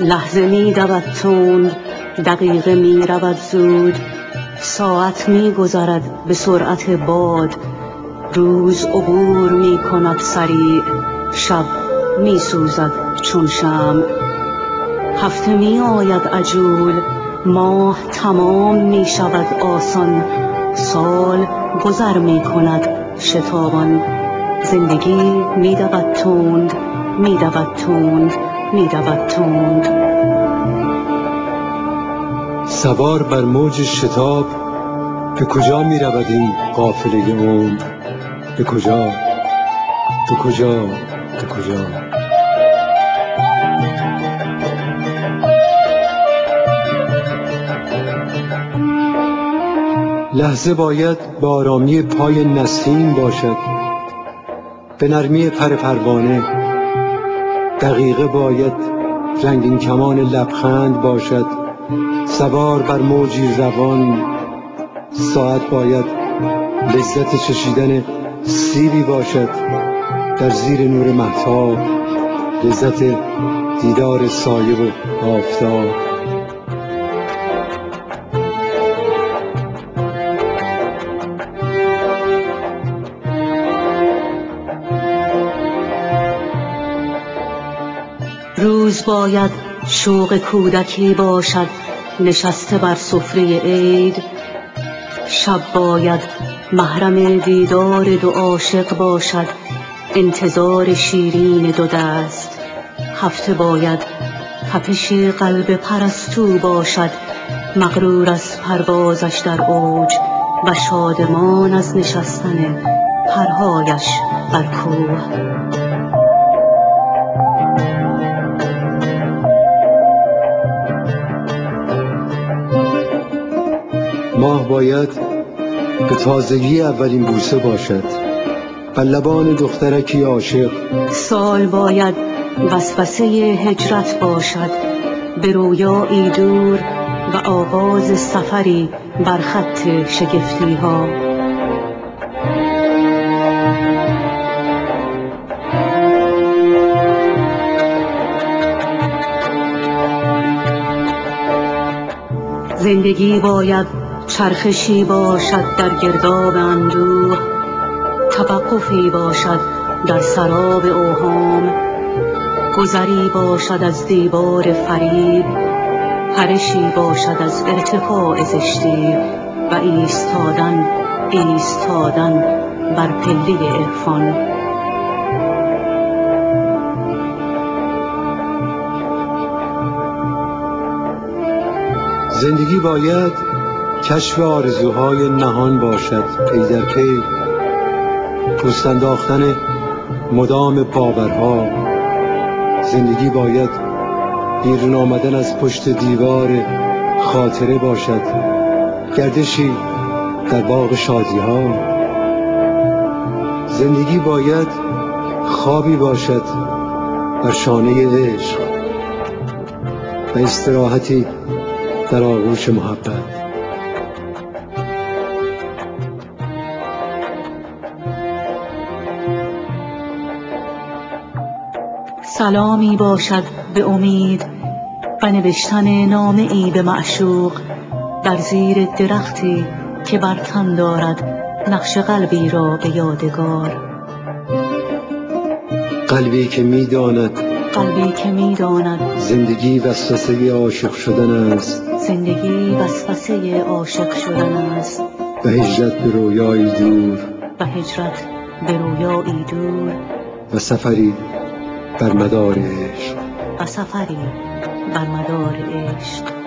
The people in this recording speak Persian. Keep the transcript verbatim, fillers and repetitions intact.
لحظه می دود تند، دقیقه می رود زود، ساعت می گذرد به سرعت باد، روز عبور می کند سریع، شب می سوزد چون شمع. هفته می آید عجول، ماه تمام می شود آسان، سال گذر می کند شتابان. زندگی می دود تند، می دود تند، می دود تند. سوار بر موج شتاب، به کجا می رود این قافله عمر؟ به کجا؟ به کجا؟ به کجا؟ لحظه باید به آرامی پای نسیم باشد، به نرمی پر پروانه. دقیقه باید رنگین کمان لبخند باشد، سوار بر موجی روان. ساعت باید لذت چشیدن سیبی باشد در زیر نور مهتاب، لذت دیدار سایه و آفتاب. روز باید شوق کودکی باشد نشسته بر سفره عید، شب باید محرم دیدار دو عاشق باشد انتظار شیرین دو دست. هفته باید تپش قلب پرستو باشد مغرور از پروازش در اوج و شادمان از نشستن پرهایش بر کوه. ماه باید به تازگی اولین بوسه باشد بر لبان دخترکی عاشق. سال باید وسوسه هجرت باشد به رویایی دور و آغاز سفری بر خط شگفتی ها. زندگی باید چرخشی باشد در گرداب اندوه، توقفی باشد در سراب اوهام، گذری باشد از دیوار فریب، پرشی باشد از ارتفاع زشتی و ایستادن ایستادن بر پله عرفان. زندگی باید کشف آرزوهای نهان باشد پی در پی، پوست انداختن مدام باورها. زندگی باید بیرون آمدن از پشت دیوار خاطره باشد، گردشی در باغ شادی ها. زندگی باید خوابی باشد بر شانه عشق و استراحتی در آغوش محبت. سلامی باشد به امید و نوشتن نامه ای به معشوق در زیر درختی که بر تن دارد نقش قلبی را به یادگار. قلبی که می داند قلبی که می داند زندگی وسوسه عاشق شدن است، زندگی وسوسه عاشق شدن است و هجرت به رویایی دور، و هجرت به رویایی دور و سفری بر مدار عشق، و سفری بر مدار عشق.